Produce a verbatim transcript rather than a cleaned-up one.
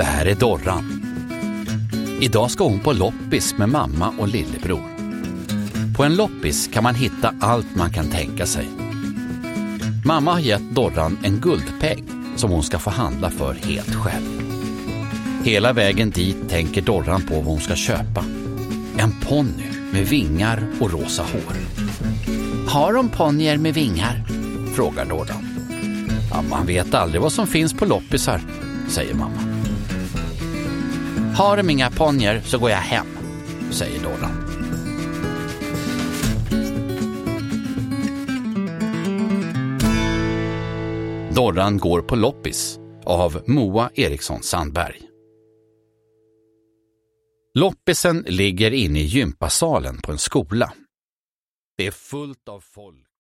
Det här är Dorran. Idag ska hon på loppis med mamma och lillebror. På en loppis kan man hitta allt man kan tänka sig. Mamma har gett Dorran en guldpeng som hon ska få handla för helt själv. Hela vägen dit tänker Dorran på vad hon ska köpa. En ponny med vingar och rosa hår. Har de ponnyer med vingar? Frågar Dorran. Ja, man vet aldrig vad som finns på loppisar, säger mamma. Har de inga ponnyer så går jag hem, säger Dorran. Dorran går på loppis av Moa Eriksson Sandberg. Loppisen ligger inne i gympasalen på en skola. Det är fullt av folk.